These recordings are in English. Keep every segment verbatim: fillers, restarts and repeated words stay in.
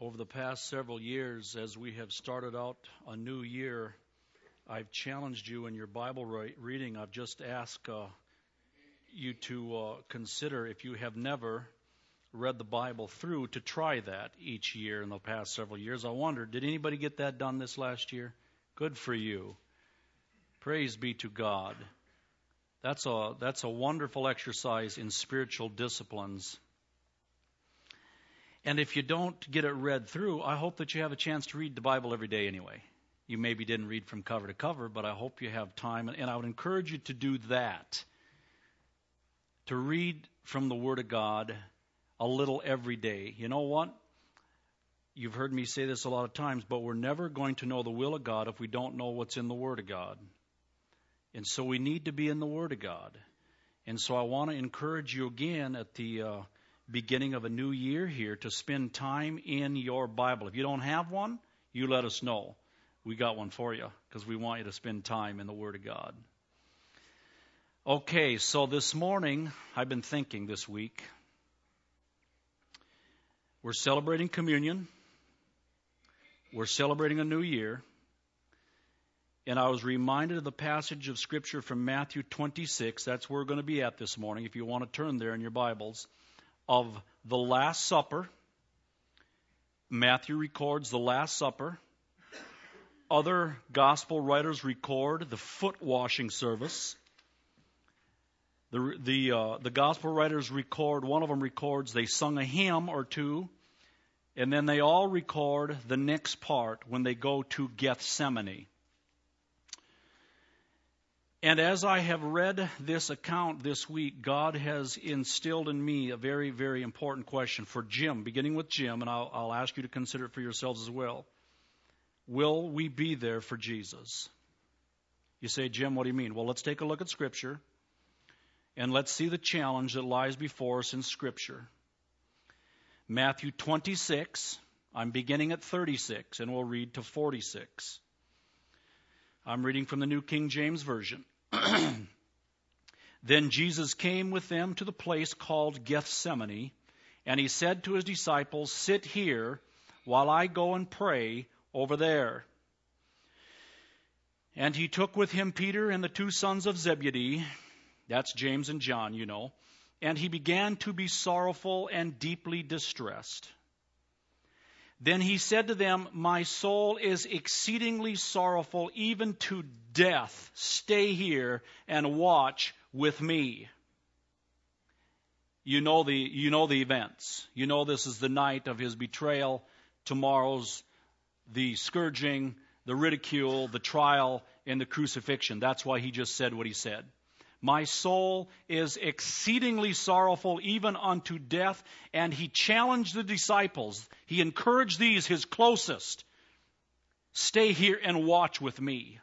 Over the past several years, as we have started out a new year, I've challenged you in your Bible re- reading. I've just asked uh, you to uh, consider, if you have never read the Bible through, to try that each year in the past several years. I wondered, did anybody get that done this last year? Good for you. Praise be to God. That's a that's a wonderful exercise in spiritual disciplines. And if you don't get it read through, I hope that you have a chance to read the Bible every day anyway. You maybe didn't read from cover to cover, but I hope you have time. And I would encourage you to do that, to read from the Word of God a little every day. You know what? You've heard me say this a lot of times, but we're never going to know the will of God if we don't know what's in the Word of God. And so we need to be in the Word of God. And so I want to encourage you again at the uh, beginning of a new year here to spend time in your Bible. If you don't have one, you let us know. We got one for you because we want you to spend time in the Word of God. Okay, so this morning, I've been thinking this week, we're celebrating communion. We're celebrating a new year. And I was reminded of the passage of Scripture from Matthew twenty-six. That's where we're going to be at this morning, if you want to turn there in your Bibles, of the Last Supper. Matthew records the Last Supper. Other gospel writers record the foot washing service. The the uh, the gospel writers record, one of them records they sung a hymn or two, and then they all record the next part when they go to Gethsemane. And as I have read this account this week, God has instilled in me a very, very important question for Jim, beginning with Jim, and I'll, I'll ask you to consider it for yourselves as well. Will we be there for Jesus? You say, Jim, what do you mean? Well, let's take a look at Scripture, and let's see the challenge that lies before us in Scripture. Matthew twenty-six, I'm beginning at thirty-six, and we'll read to forty-six. I'm reading from the New King James Version. Then Jesus came with them to the place called Gethsemane, and he said to his disciples, sit here while I go and pray over there. And he took with him Peter and the two sons of Zebedee, that's James and John, you know, and he began to be sorrowful and deeply distressed. Then he said to them, my soul is exceedingly sorrowful, even to death. Stay here and watch with me. You know the, you know the events. You know this is the night of his betrayal. Tomorrow's the scourging, the ridicule, the trial, and the crucifixion. That's why he just said what he said. My soul is exceedingly sorrowful, even unto death. And he challenged the disciples. He encouraged these, his closest. Stay here and watch with me.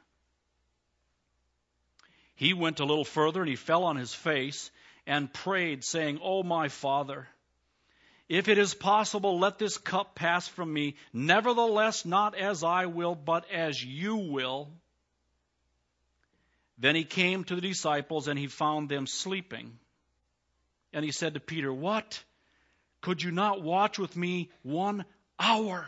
He went a little further and he fell on his face and prayed, saying, O my Father, if it is possible, let this cup pass from me. Nevertheless, not as I will, but as you will. Then he came to the disciples, and he found them sleeping. And he said to Peter, what? Could you not watch with me one hour?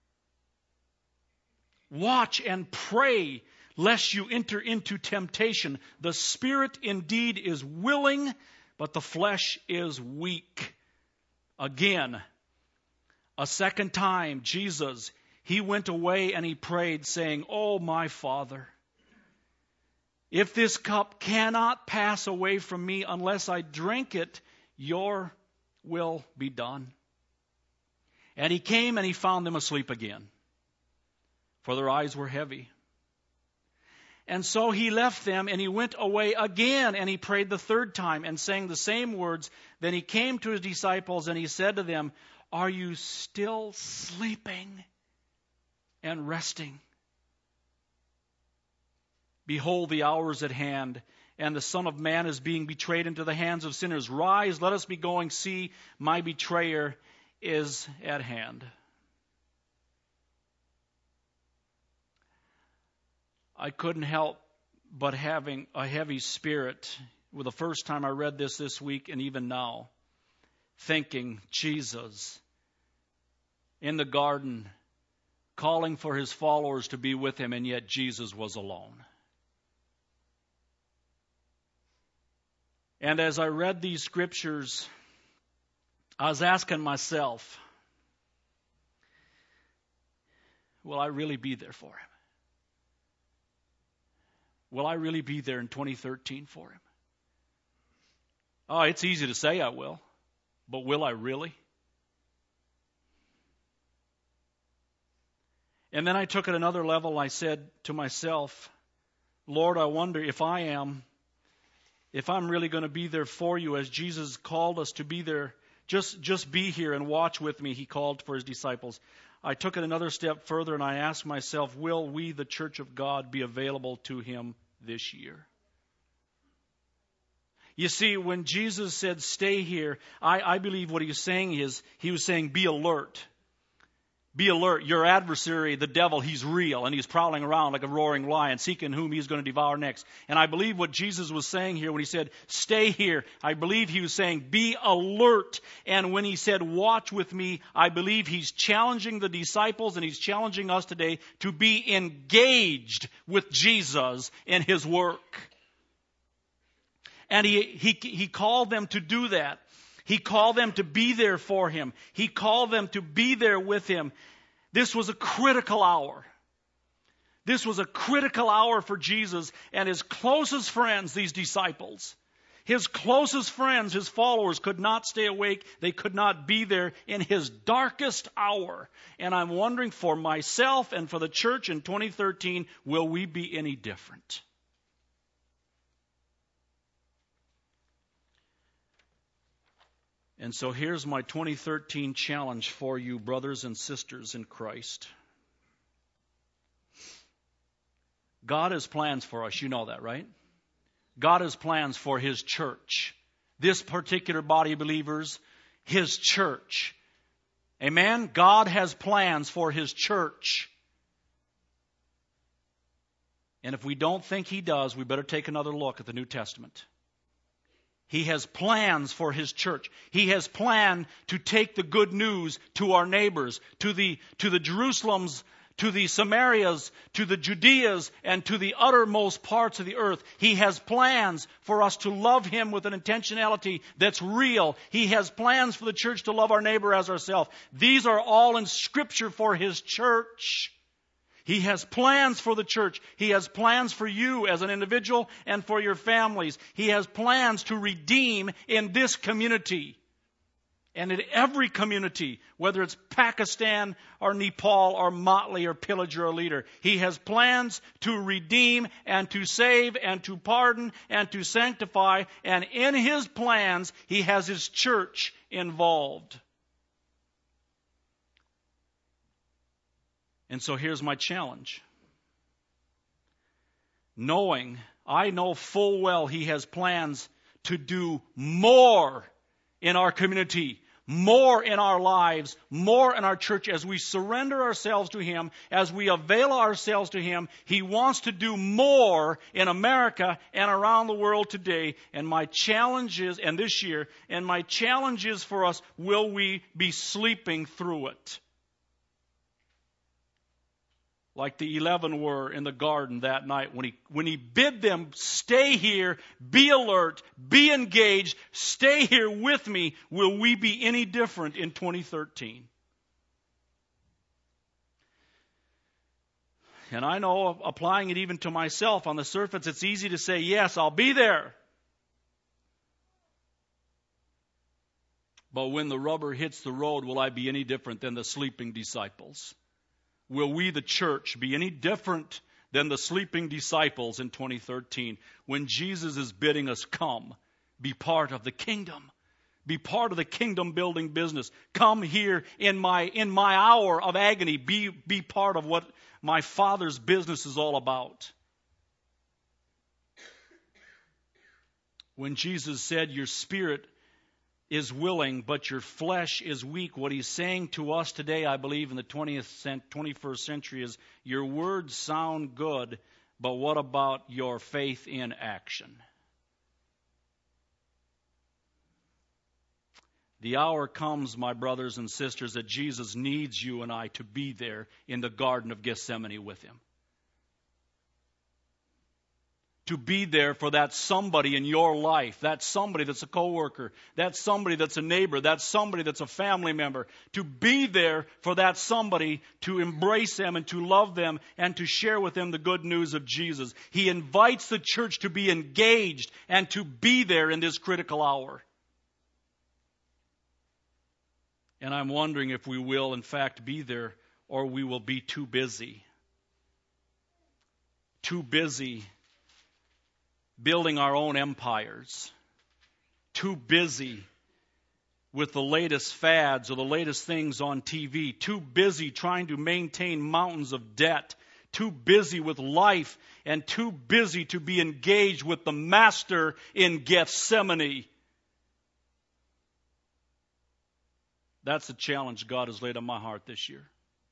Watch and pray, lest you enter into temptation. The spirit indeed is willing, but the flesh is weak. Again, a second time, Jesus, he went away and he prayed, saying, Oh, my Father, if this cup cannot pass away from me unless I drink it, your will be done. And he came and he found them asleep again, for their eyes were heavy. And so he left them and he went away again and he prayed the third time and sang the same words. Then he came to his disciples and he said to them, are you still sleeping and resting? Behold, the hour is at hand, and the Son of Man is being betrayed into the hands of sinners. Rise, let us be going. See, my betrayer is at hand. I couldn't help but having a heavy spirit with the first time I read this this week and even now, thinking, Jesus, in the garden, calling for his followers to be with him, and yet Jesus was alone. And as I read these scriptures, I was asking myself, will I really be there for him? Will I really be there in twenty thirteen for him? Oh, it's easy to say I will, but will I really? And then I took it another level. I said to myself, Lord, I wonder if I am, if I'm really going to be there for you as Jesus called us to be there. Just, just be here and watch with me, he called for his disciples. I took it another step further and I asked myself, will we, the Church of God, be available to him this year? You see, when Jesus said, stay here, I, I believe what he was saying is, he was saying, be alert. Be alert. Your adversary, the devil, he's real, and he's prowling around like a roaring lion, seeking whom he's going to devour next. And I believe what Jesus was saying here when he said, stay here, I believe he was saying, be alert. And when he said, watch with me, I believe he's challenging the disciples and he's challenging us today to be engaged with Jesus in his work. And he, he, he called them to do that. He called them to be there for him. He called them to be there with him. This was a critical hour. This was a critical hour for Jesus and his closest friends, these disciples. His closest friends, his followers, could not stay awake. They could not be there in his darkest hour. And I'm wondering for myself and for the church in twenty thirteen, will we be any different? And so here's my twenty thirteen challenge for you, brothers and sisters in Christ. God has plans for us. You know that, right? God has plans for his church. This particular body of believers, his church. Amen? God has plans for his church. And if we don't think he does, we better take another look at the New Testament. He has plans for his church. He has planned to take the good news to our neighbors, to the, to the Jerusalems, to the Samarias, to the Judeas, and to the uttermost parts of the earth. He has plans for us to love him with an intentionality that's real. He has plans for the church to love our neighbor as ourselves. These are all in Scripture for his church. He has plans for the church. He has plans for you as an individual and for your families. He has plans to redeem in this community and in every community, whether it's Pakistan or Nepal or Motley or Pillager or Leader. He has plans to redeem and to save and to pardon and to sanctify. And in his plans, he has his church involved. And so here's my challenge. Knowing, I know full well he has plans to do more in our community, more in our lives, more in our church as we surrender ourselves to him, as we avail ourselves to him. He wants to do more in America and around the world today. And my challenge is, and this year, and my challenge is for us, will we be sleeping through it? Like the eleven were in the garden that night when he, when he bid them, stay here, be alert, be engaged, stay here with me. Will we be any different in twenty thirteen? And I know, applying it even to myself, on the surface, it's easy to say, yes, I'll be there. But when the rubber hits the road, will I be any different than the sleeping disciples? Will we, the church, be any different than the sleeping disciples in twenty thirteen when Jesus is bidding us come, be part of the kingdom, be part of the kingdom building business. Come here in my in my hour of agony, be be part of what my Father's business is all about. When Jesus said, your spirit is willing, but your flesh is weak. What he's saying to us today, I believe, in the twentieth, twenty-first century is, your words sound good, but what about your faith in action? The hour comes, my brothers and sisters, that Jesus needs you and I to be there in the Garden of Gethsemane with him. To be there for that somebody in your life, that somebody that's a coworker, that somebody that's a neighbor, that somebody that's a family member. To be there for that somebody, to embrace them and to love them and to share with them the good news of Jesus. He invites the church to be engaged and to be there in this critical hour. And I'm wondering if we will, in fact, be there, or we will be too busy. Too busy building our own empires. Too busy with the latest fads or the latest things on T V. Too busy trying to maintain mountains of debt. Too busy with life and too busy to be engaged with the Master in Gethsemane. That's the challenge God has laid on my heart this year.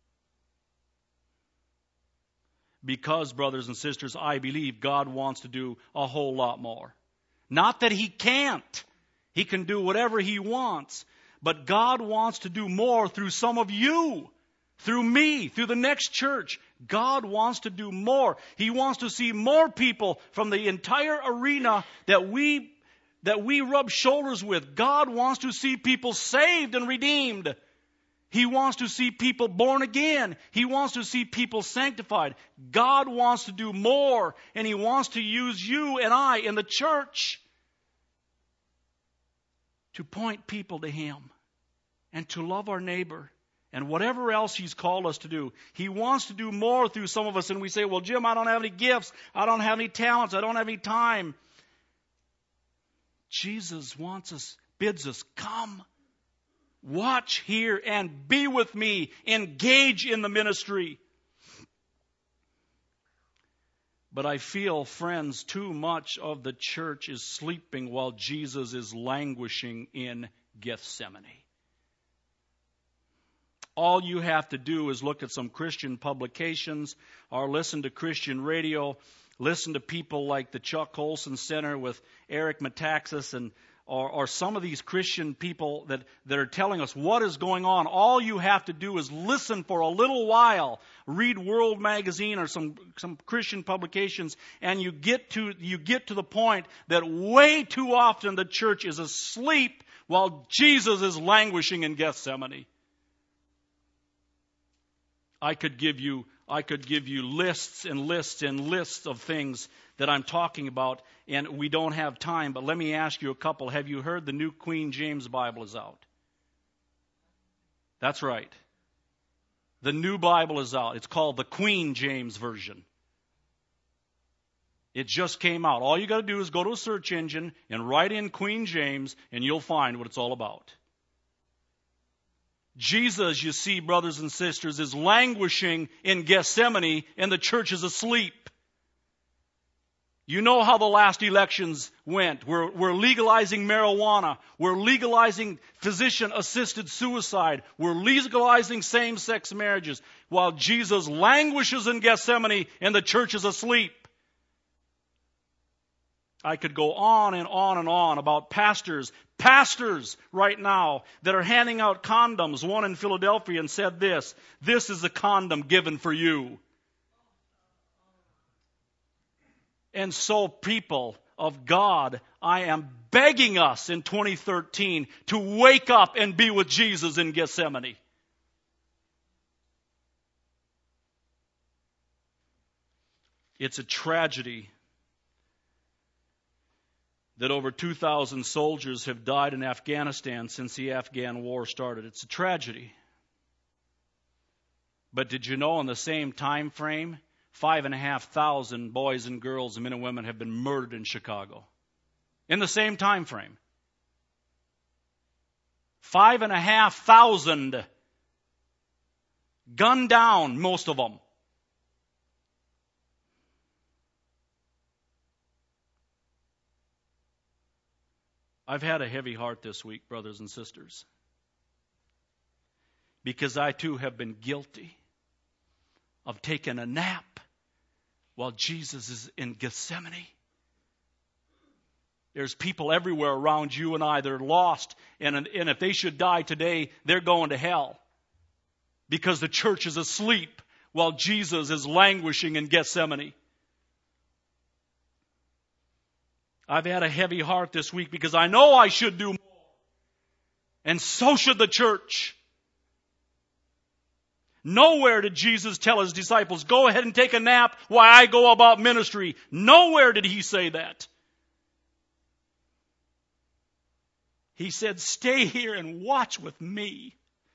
Because, brothers and sisters, I believe God wants to do a whole lot more. Not that He can't. He can do whatever He wants. But God wants to do more through some of you, through me, through the next church. God wants to do more. He wants to see more people from the entire arena that we that we rub shoulders with. God wants to see people saved and redeemed. He wants to see people born again. He wants to see people sanctified. God wants to do more, and He wants to use you and I in the church to point people to Him and to love our neighbor and whatever else He's called us to do. He wants to do more through some of us, and we say, well, Jim, I don't have any gifts. I don't have any talents. I don't have any time. Jesus wants us, bids us, come, watch, hear, and be with me. Engage in the ministry. But I feel, friends, too much of the church is sleeping while Jesus is languishing in Gethsemane. All you have to do is look at some Christian publications or listen to Christian radio. Listen to people like the Chuck Colson Center with Eric Metaxas and or, or some of these Christian people that, that are telling us what is going on. All you have to do is listen for a little while. Read World Magazine or some, some Christian publications, and you get to you get to the point that way too often the church is asleep while Jesus is languishing in Gethsemane. I could give you I could give you lists and lists and lists of things that I'm talking about, and we don't have time, but let me ask you a couple. Have you heard the new Queen James Bible is out? That's right. The new Bible is out. It's called the Queen James Version. It just came out. All you got to do is go to a search engine and write in Queen James, and you'll find what it's all about. Jesus, you see, brothers and sisters, is languishing in Gethsemane, and the church is asleep. You know how the last elections went. We're, we're legalizing marijuana. We're legalizing physician-assisted suicide. We're legalizing same-sex marriages, while Jesus languishes in Gethsemane, and the church is asleep. I could go on and on and on about pastors, pastors right now that are handing out condoms. One in Philadelphia and said this, "This is a condom given for you." And so, people of God, I am begging us in twenty thirteen to wake up and be with Jesus in Gethsemane. It's a tragedy that over two thousand soldiers have died in Afghanistan since the Afghan war started. It's a tragedy. But did you know in the same time frame, five and a half thousand boys and girls and men and women have been murdered in Chicago? In the same time frame. Five and a half thousand. Gunned down, most of them. I've had a heavy heart this week, brothers and sisters, because I too have been guilty of taking a nap while Jesus is in Gethsemane. There's people everywhere around you and I that are lost, and, and if they should die today, they're going to hell because the church is asleep while Jesus is languishing in Gethsemane. I've had a heavy heart this week because I know I should do more, and so should the church. Nowhere did Jesus tell his disciples, go ahead and take a nap while I go about ministry. Nowhere did he say that. He said, stay here and watch with me.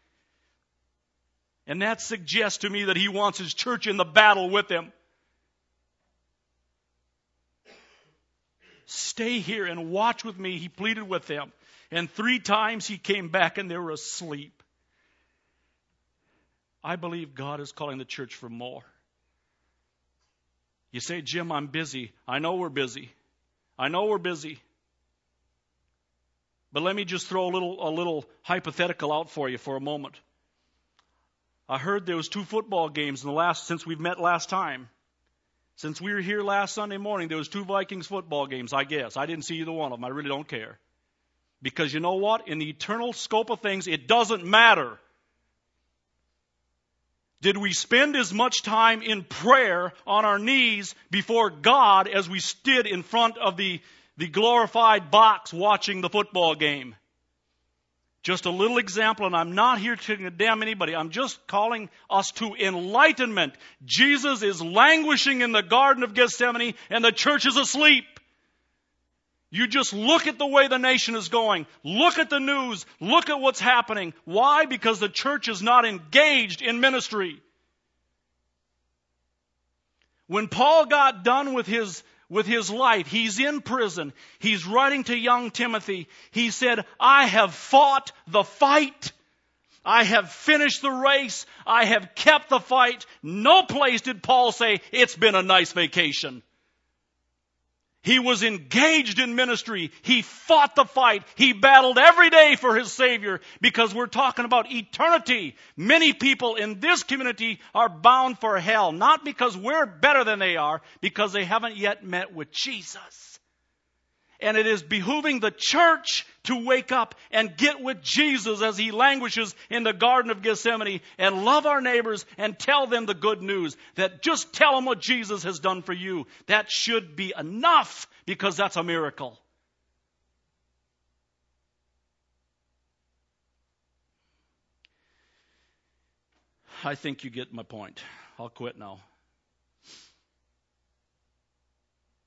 And that suggests to me that he wants his church in the battle with him. Stay here and watch with me, he pleaded with them. And three times he came back and they were asleep. I believe God is calling the church for more. You say, Jim, I'm busy. I know we're busy. I know we're busy. But let me just throw a little, a little hypothetical out for you for a moment. I heard there was two football games in the last, since we've met last time. Since we were here last Sunday morning, there was two Vikings football games, I guess. I didn't see either one of them. I really don't care. Because you know what? In the eternal scope of things, it doesn't matter. Did we spend as much time in prayer on our knees before God as we stood in front of the, the glorified box watching the football game? Just a little example, and I'm not here to condemn anybody. I'm just calling us to enlightenment. Jesus is languishing in the Garden of Gethsemane, and the church is asleep. You just look at the way the nation is going. Look at the news. Look at what's happening. Why? Because the church is not engaged in ministry. When Paul got done with his with his life, he's in prison. He's writing to young Timothy. He said, I have fought the fight. I have finished the race. I have kept the fight. No place did Paul say, it's been a nice vacation. He was engaged in ministry. He fought the fight. He battled every day for his Savior because we're talking about eternity. Many people in this community are bound for hell, not because we're better than they are, because they haven't yet met with Jesus. And it is behooving the church to wake up and get with Jesus as he languishes in the Garden of Gethsemane and love our neighbors and tell them the good news. That just tell them what Jesus has done for you. That should be enough because that's a miracle. I think you get my point. I'll quit now.